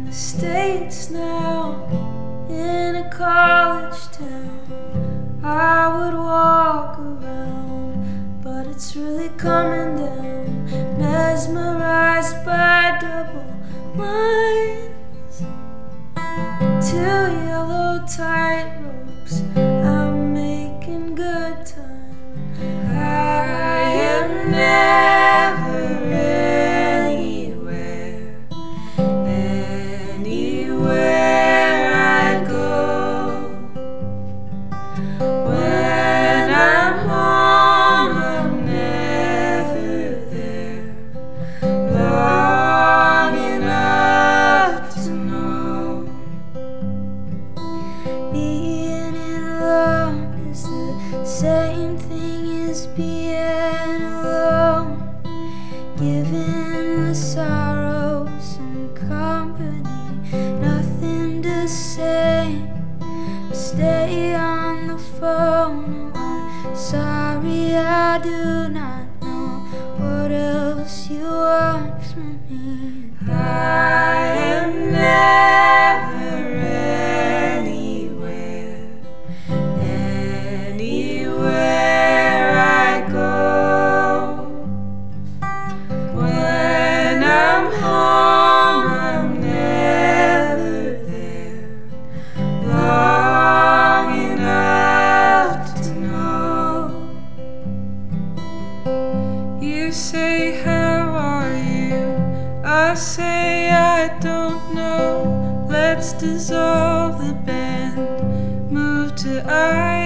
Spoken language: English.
the States now, in a college town. I would walk around, but it's really coming down, mesmerized by double lines, two yellow tightropes. I'm making good time. I am never anywhere I go. When I'm home, I'm never there long enough to know. Being in love is the same thing as being alone, giving the sorrow some company, nothing to say, stay on the phone. I'm sorry, I do not know what else you want from me. I am never anywhere I go. When I'm home, I'm never there long enough to know. You say, how are you? I say, I don't know. Let's dissolve the band, move to I